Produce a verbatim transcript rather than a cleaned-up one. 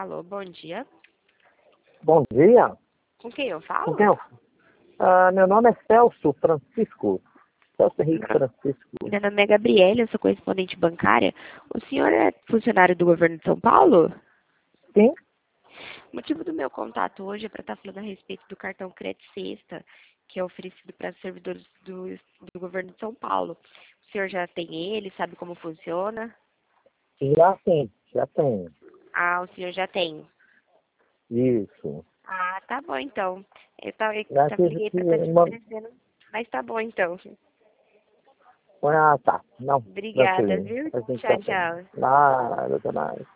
Alô, bom dia. Bom dia. Com quem eu Com falo? quem eu... Ah, meu nome é Celso Francisco. Celso Henrique Meu Francisco. meu nome é Gabriela, eu sou correspondente bancária. O senhor é funcionário do governo de São Paulo? Sim? O motivo do meu contato hoje é para estar falando a respeito do cartão Crédito Sexta, que é oferecido para servidores do, do governo de São Paulo. O senhor já tem ele, sabe como funciona? Já tem, já tem. Ah, o senhor já tem. Isso. Ah, tá bom então. Eu tava, eu Já tava tive liguei que... para estar te Uma... oferecendo, mas tá bom então. Ah, tá. Não, Obrigada, tranquilo. viu? A gente Tchau, já tem. tchau. Nada, até mais.